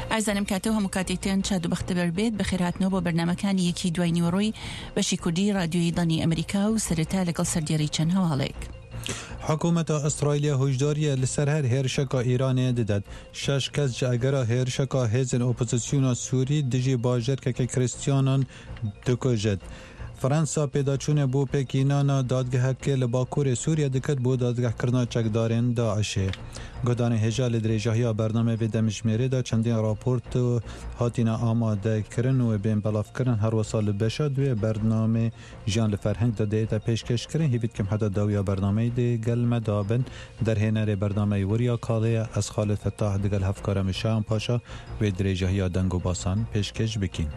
ئازانم کاتەوە هەموو کاتێکتان چاد و بەختەبەر بێت بەخێرهاتنەوە بۆ بەرنامەکانی یەکی دوای نیوەڕۆی بەشی کوردی رادیۆی دانی ئەمریکا و سەرەتا لەگەڵ سەردێڕی چەند هەواڵێک. حکومت استرالیا هشداری لسر هر هێرشەکە ایران دەدات. 6 کەس جە ئەگەرە هێرشەکە هێزن ئۆپۆزیسیۆنا سووری دژی باژێرکەکە کریستیانان دکوژێت. فرانسا پێداچوونە بۆ پێکینانە دادگەهەکە لە باکووری سووریا دەکات بۆ دادگەهکردنا چەکدارên داعشê. گۆدانê hêja li dirêjahiya bername vê demijmêrê de çendên raport hatîne amadekirin û bên belavkirin her wisa li beşa duê bername jiyan li ferheng de dête pêşkeşkirin hêvîtkim heda dawiya bernameyê dê gel me dabin derhênerê bernameyê weriya kalêya ez Xalid Fettah digel hevkara me Şahan Paşa wê dirêjahiya deng û basan pêşkeş bikîn.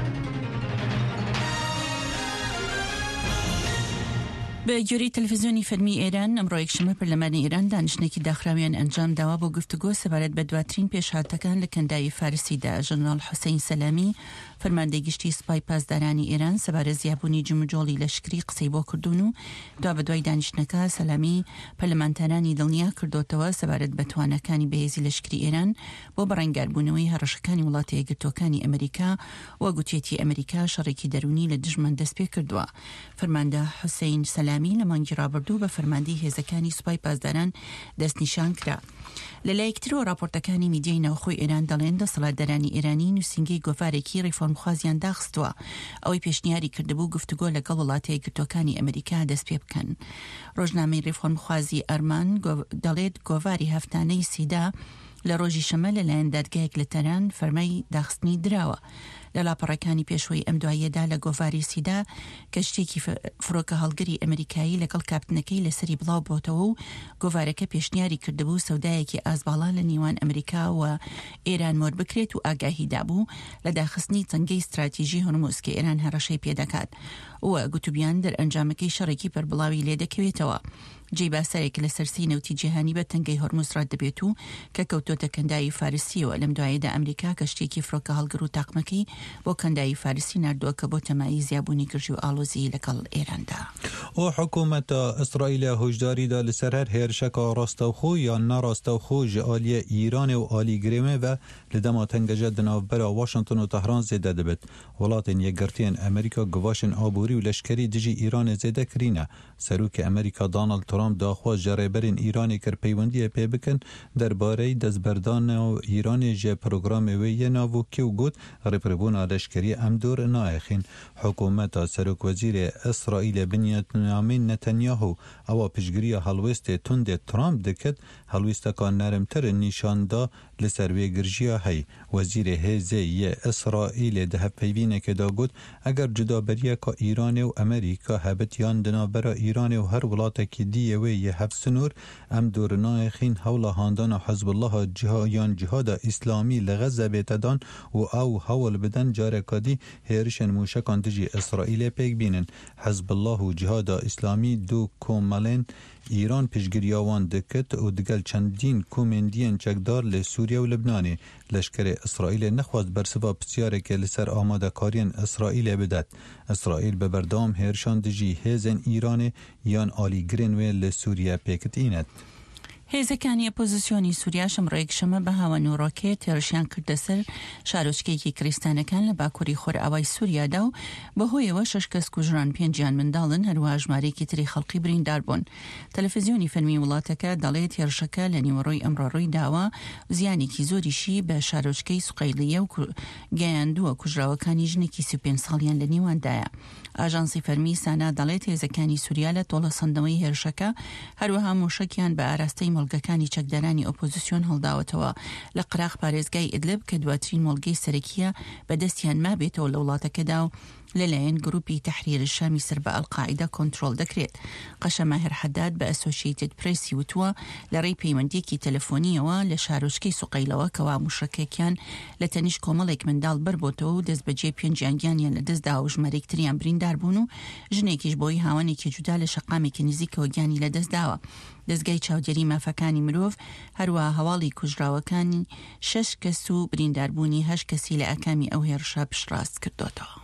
بە گوێرەی تەلەڤیزیۆنی فەرمی ئێران ئەمڕۆ یەکشەمە پەرلەمانی ئێران دانیشتنێکی داخراویان ئەنجام داوا بۆ گفتوگۆ سەبارەت بە دواترین پێشهاتەکان لە کەنداوی فارسیدا. ژەنەرال حوسەین سەلامی فەرماندەی گشتی سوپای پاسدارانی ئێران سەبارەت زیابوونی جموجۆڵی لەشکری قسەی بۆ کردوون و دوا بە دوای دانیشتنەکە سەلامی پەرلەمانتارانی دڵنیا کردوتەوە سەبارەت بە توانەکانی بەهێزی لەشکری ئێران بۆ بەڕێنگاربوونەوەی هەڕەشەکانی وڵاتە یەکگرتووەکانی ئەمریکا و گوتێتی ئەمریکا شەڕێکی دەرونی لە دژمن دەست پێ کردووە. فەرماندە حوسەین سەلامی لە مانگی ڕابردوو بە فەرماندەی هێزەکانی سوپای پاسداران دەستنیشان کرا. لەلایەکترەوە راپۆرتەکانی میدیای ناوخۆی ئێران دەڵێن دەسەڵاتدارانی ئێرانی نووسینگەی گۆڤارێکی ڕیفۆرمخوازیان داخستووە ئەوەی پێشنیاری کردبوو گفتوگۆ لەگەڵ وڵاتە یەکگرتووەکانی ئەمریکا دەست پێ بکەن. ڕۆژنامەی ڕیفۆرمخوازی ئەرمان دەڵێت گۆڤاری هەفتانەی سیدا لە ڕۆژی شەمە لەلایەن دادگایەک لە تەران فەرمای داخستنی دراوە. لە لاپەڕەکانی پێشوەی ئەم دواییەدا لە گۆڤاری سیدا کەشتێکی فڕۆکە هەڵگری ئەمریکایی لەگەڵ کاپتنەکەی لەسەری بڵاو بۆتەوە و گۆڤارەکە پێشنیاری کردبوو سەودایەکی ئازباڵا لە نێوان ئەمریکا و ئێران مۆر بکرێت و ئاگاهیدا بوو لە داخستنی چەنگەی استراتیژی هۆرموز کە ئێران هەڕەشەی پێدەکات و گوتوبیان دەرئەنجامەکەی شەڕێکی پەربڵاوی لێ دەکەوێتەوە. جێی باسەرێک لە سەرسی نەوتی جیهانی بە تەنگەی هۆرموز ڕات دەبێت و کە کەوتۆتە کەنداوی فارسیەوە. لەم دوایەدا ئەمریکا کەشتێکی فڕۆکە هەڵگر و تاقمەکەی بۆ کەنداوی فارسی نردووە کە بۆ تەمایی زیابوونی گرژی و ئاڵۆزی لەگەڵ ئێراندا. و حکومەتە ئیسرائیل هۆشداریدا لەسەر هەر هێرشەکە ڕاستەوخۆ یان ناڕاستەوخۆ ji aliyê Îranê û alîgirêmê ve li dema tengeje di navbera Washington û Tehran zêde dibit. Welatên yekgirtiyên Amerîka givaşên aborî û leşkerî dijî Îranê zêde kirîne. Serokê Amerîka Donald Trump daxwaz ji rêberên Îranê kir peywendiyê pê bikin derbareyî destberdana Îranê ji programê wê yê navokî û got rêpirbûna leşkerî em dor naexîn. Hikûmeta Serokwezîrê İsraîlê Benyamin Netanyahu ewa piştgiriya helwestê tundê Trump dikit helwesteka nermtir nîşan da li ser wê girjiya hey. Wezîrê hêzê yê İsraîlê di hevpeyvînekê da got eger cudaberiyeka Îranê û Amerîka hebitiyan di navbera Îranê û her welatekî dîyê wê yê hev sinûr em dor naexîn hewla handana Hezbollaha yan cihada İslamî li Gazebê te dan û ew hewl bidin carekadî hêrişên mûşekan dijî İsraîlê pêk bînin. Hezbollah û cihada İslamî du komelên İran piştgiriya wan dikit û digel çendîn komendiyên çekdar li Sûriye û Libnanê. Leşkerê İsraîlê nexwast bersiva pisyarekê li ser amadekariyên İsraîlê bidet. İsraîl bi berdewam hêrişan dijî hêzên İranê yan alîgirên wê li Sûriye pêkitînet. هێزەکانی ئۆپۆزیسیۆنی سووریا شەمڕۆ یەکشەمە بە هاوان و ڕۆکێت هێرشیان کردە سەر شارۆچکەیەکی کریستانەکان لە باکووری خۆرئاوای سووریادا و بەهۆیەوە 6 کەس کوژران 5 منداڵن هەروەها ژمارەیەکی تری خەڵکی بریندار بوون. تەلەڤیزیۆنی فەرمی وڵاتەکە دەڵێت هێرشەکە لە نیوەڕۆی ئەمڕۆ ڕووی داوە زیانێکی زۆریشی بە شارۆچکەی سوقەیلیە و گەیاندووە کوژراوەکانی ژنێکی 35 ساڵیان لە نیواندایە. ئاژانسی فەرمی سانا دەڵێت هێزەکانی سووریا لە تۆڵە سەندەوەی هێرشەکە هەروەها مۆشەکیان بە ئاراستەی مۆڵگەکانی چەکدارانی ئۆپۆزیسیۆن هەڵداوەتەوە لە قراق پارێزگای ئیدلب کە دواترین مۆڵگەی سەرەکیە بەدەستیان مابێتەوە لە وڵاتەکەدا و لەلایەن گروپی تەحریر الشامی سەر بە ئەڵقاعیدا کۆنترۆل دەکرێت. قەشە ماهر حەداد بە ئەسۆشیێتد پرێسی وتووە لە ڕێی پەیوەندیەکی تەلەفۆنیەوە لە شارۆچکەی سوقەیلەوە کەوا موشەکێکیان لە تەنیشت کۆمەڵێک منداڵ بەربۆتەوە و دەست بەجێ پێنجیانگیانیان لە دەستدا و ژمارەیەکتریان بریندار بوون و ژنێکیش بۆی هاوانێکی جودا لە شەقامێکی نزیکەوە گیانی لە دەستداوە. دەستگای چاودێری مافەکانی مرۆڤ هەروە هەواڵی کوژراوەکانی 6 کەس و برینداربوونی 8 کەسی لە ئەکامی ئەو هێرشە پشتڕاست کردوتەوە.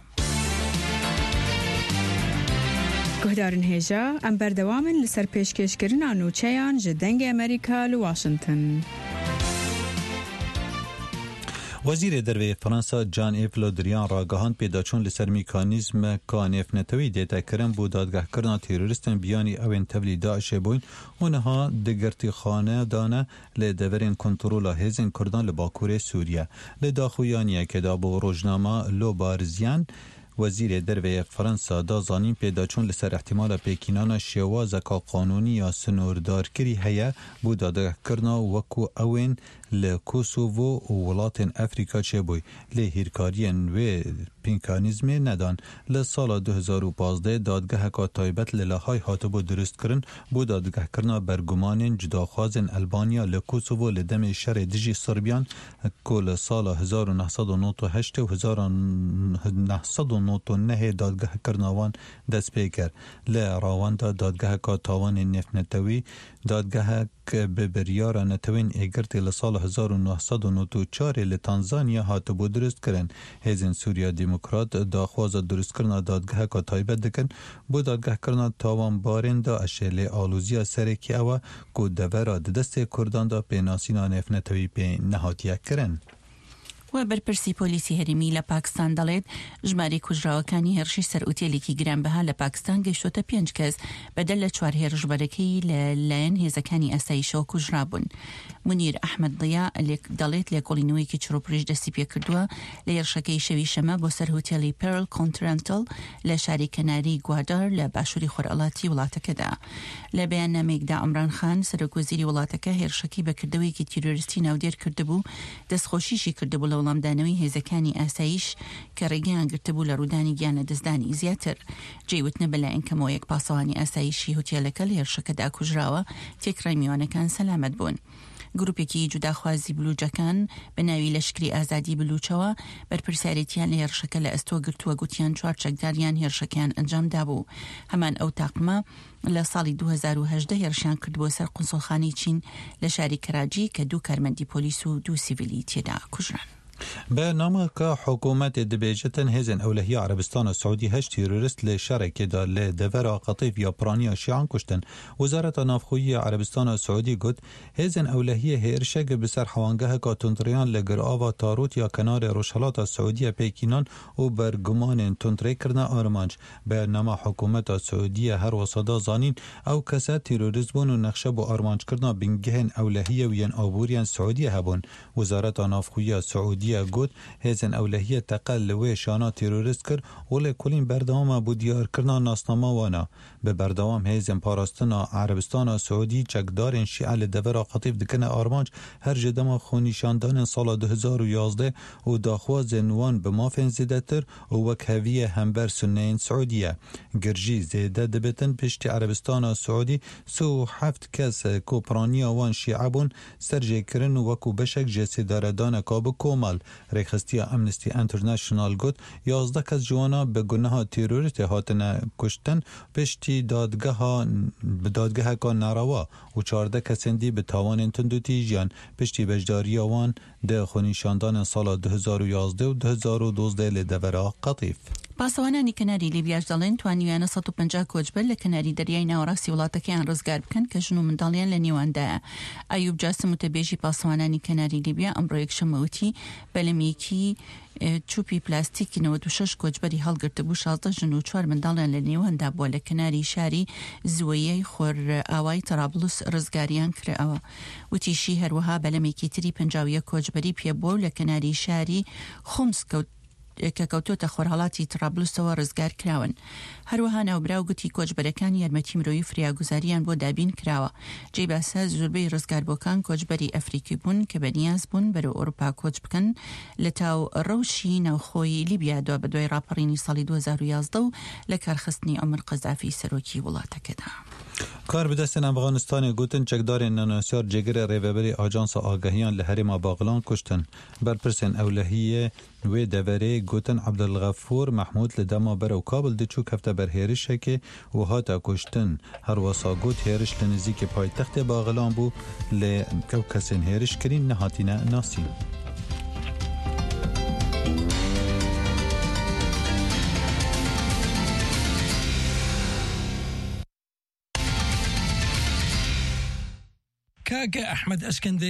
گهدارن هێژە ئەم بەردەوامن لەسەر پێشکەشکردنا نوچەیان ji dengê Amerîka li Washington. وزیر دروی فرانسا جان ایف لودریان را گهاند پیداچون لسر میکانیزم کانف نتوی دیتا کرن بود دادگاه کرنا تیروریستن بیانی اوین تبلی داعش بوین اونها دگرتی خانه دانه لدورین کنترول هزین کردان لباکور سوریه لداخویانیه که دابو روزنامه لو بارزیان وزیر دروی فرانسا دا زانین پیداچون لسر احتمال پیکینان شوازکا قانونی یا سنوردار کری هیا بود دادگاه کرنا وکو اوین لکوسوو و ولات افریقا چه بوی لهیرکارین و پینکانیزم ندان لسال 2015 دادگاه کا تایبت للاهای هاتبو درست کرن بود دادگاه کرنا برگمان جداخوازن البانیا لکوسوو لدم شر دجی سربیان کل سال 1998 و 1999 دادگاه کرناوان دست پیکر لراوان دادگاه کا تاوان نفت نتوی دادگاه به بریار نتوین اگرتی لسال 1994 لتانزانیا هاتبو درست کرن هزین سوریا دموکرات داخواز درست کرنا دادگاه کا تایبت دکن بو دادگاه کرنا تاوان بارن دا اشل آلوزیا سرکی او کو دورا دست کردان دا پیناسینا نفت نتوی پین نهاتیه کرن و برپرسی پۆلیسی هەرێمی لە پاکستان دەڵێت ژمارەی کوژراوەکانی هێرشی سەر ئوتێلێکی گرانبەها لە پاکستان گەیشتۆتە 5 کەس بەدەل لە 4 هێرشبەرەکەی لەلایەن هێزەکانی ئاسایشەوە کوژرابوون. منیر ئەحمەد ضیا دەڵێت لێکۆڵینەوەیەکی چڕۆپڕیش دەستی پێ کردووە لە هێرشەکەی شەوی شەمە بۆ سەر هوتێلی پێرل کۆنترەنتل لە شاری کەناری گوادار لە باشووری خۆرئەڵاتی وڵاتەکەدا. لە بەیاننامەیەکدا عەمران خان سەرۆکوەزیری وڵاتەکە هێرشەکەی بەکردەوەیەکی تیرۆریستی ناودێر کردبوو دەستخۆشیشی کردبوو لە وەڵامدانەوەی هێزەکانی ئاسایش کە ڕێگەیان گرتبوو لە ڕوودانی گیانە دەستدانی زیاتر. جێوتنە بەلایەنکەمەوە یەک پاسەوانی ئاسایشی هوتێلەکە لە هێرشەکەدا کوژراوە تێکڕای میوانەکان سەلامەت بوون. گروپێکی جوداخوازی بلوچەکان بە ناوی لەشکری ئازادی بلوچەوە بەرپرسیارەتیان لە هێرشەکە لە ئەستۆ گرتووە گوتیان 4 چەکداریان هێرشەکەیان ئەنجامدا بوو. هەمان ئەو تاقمە لە ساڵی 2018 هێرشیان کردبووە سەر قونسڵخانەی چین لە شاری کەراجی کە 2 کارمەندی پۆلیس و 2 سیڤیلی تێدا کوژران. به نام که حکومت دبیجتن هزن اولهی عربستان سعودی 8 تیروریست لشرکه دا لدورا قطیف یا پرانی شیعان کشتن. وزارت نافخویی عربستان سعودی گفت هزن اولهی هرشک بسر حوانگه که تندریان لگرآوا تاروت یا کنار روشهلات سعودی پیکینان و برگمان تندری کرنا آرمانج. به نام حکومت سعودی هر وصدا زانین او کسا تیروریست بون و نقشه با آرمانج کرنا بنگهن اولهی و ین آبوریان سعودی هبون. وزارت نافخویی سعودی گوت هزن اولهیه تقل لوی شانا تیروریست کر ولی کلین بردوام بو دیار کرنا ناسنامه وانا به بردوام هزن پاراستنا عربستان سعودی چکدارین شیعه لدورا قطیف دکنه آرمانج هر جدما خونیشاندان سال 2011 و داخواز نوان به مافین زیده تر و وک هویه همبر سنین سعودیه گرجی زیده دبتن پشت عربستان سعودی 37 کس کوپرانی وان شیعه بون سرجه کرن و وکو بشک جسی داردان کاب کومال ریخستی امنستی انترنشنال گوت 11 کس جوانا به گناه تیروریست هاتن کشتن پشتی دادگاه که ناروا و 14 کسندی به تاوان تندوتی جیان پشتی بجداری آوان ده خونیشاندان سال 2011 و 2012 لدورا قطیف. پاسەوانانی کەناری لیبیاش دەڵێن توانیویانە 150 کۆچبەر لە کەناری دەریای ناوەڕاستی وڵاتەکەیان ڕزگار بکەن کە ژن و منداڵیان لە نێواندایە. ئەیوب جاسم وتەبێژی پاسەوانانی کەناری لیبیا ئەمڕۆ یەکشەمەوتی بەلەمێکی چوپی پلاستیکی 96 کۆچبەری هەڵگرتبوو 16 ژن و 4 منداڵیان لە نێواندا بووە لە کەناری شاری زوەیەی خۆر ئاوای تەرابلوس ڕزگاریان کراوە. وتیشی هەروەها بەلەمێکی تری 51 کۆچبەری پێبووە لە کەناری شاری خومس کە کەوتۆتە خۆرهەڵاتی ترابلوسەوە ڕزگار کراون. هەروەها ناوبراو گوتی کۆچبەرەکان یارمەتی مرۆیی فریاگوزاریان بۆ دابین کراوە. جێی باسە زۆربەی ڕزگاربووەکان کۆچبەری ئەفریقی بوون کە بەنیاز بوون بەرەو ئەوروپا کۆچ بکەن لە تاو ڕەوشی ناوخۆی لیبیادا بە دوای ڕاپەڕینی ساڵی 2011 و لە کارخستنی ئەمر قەزافی سەرۆکی وڵاتەکەدا. کار به دست افغانستان گوتن چکدار نانوسیار جگر ریوبری آژانس آگاهیان لحرم باغلان کشتن. برپرسن اولهیه و دوره گوتن عبدالغفور محمود لدما برو کابل دچو کفته بر هیرش که و هاتا کشتن هر واسا گوت هیرش لنزیک پایتخت باغلان بو لکو کسین هیرش کرین نهاتینه ناسی. كاكا أحمد أسكندري